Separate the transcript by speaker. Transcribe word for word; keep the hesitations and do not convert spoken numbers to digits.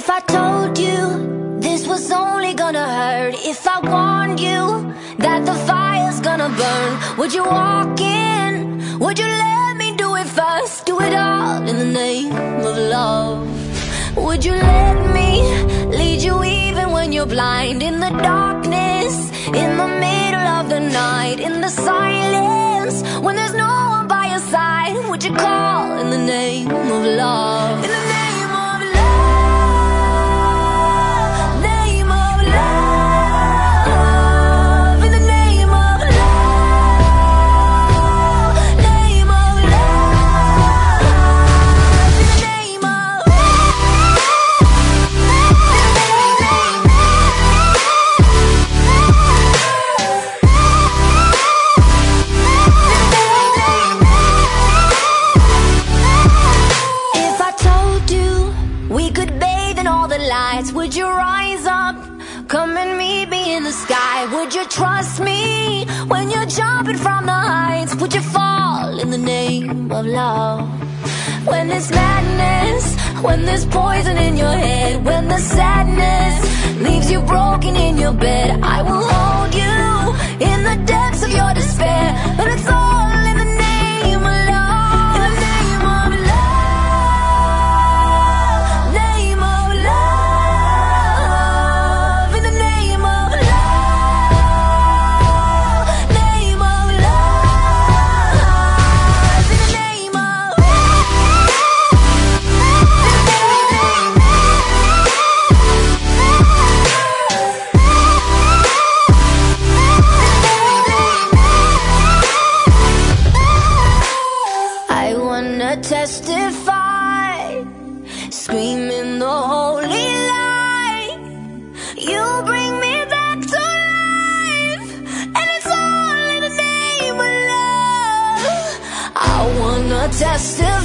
Speaker 1: If I told you this was only gonna hurt, if I warned you that the fire's gonna burn, would you walk in? Would you let me do it first? Do it all in the name of love. Would you let me lead you even when you're blind? In the darkness, in the middle of the night, in the silence, when there's no one by your side, would you call in the name of love? In the name of love, name of love, in the name of love, name of love, in the name of If I told you we could bathe in all the lights, would you rise up, come and meet me in the sky? Would you trust me when you're jumping from the heights? Would you fall in the name of love? When there's madness, when there's poison in your head, when the sadness leaves you broken in your bed, I will hold you in the depths of your despair. But it's all in the name of love, in the name of love, name of love, in the name of love, name of love, in the name of I wanna testify, screaming the holy light. You bring me back to life, and it's all in the name of love. I wanna testify.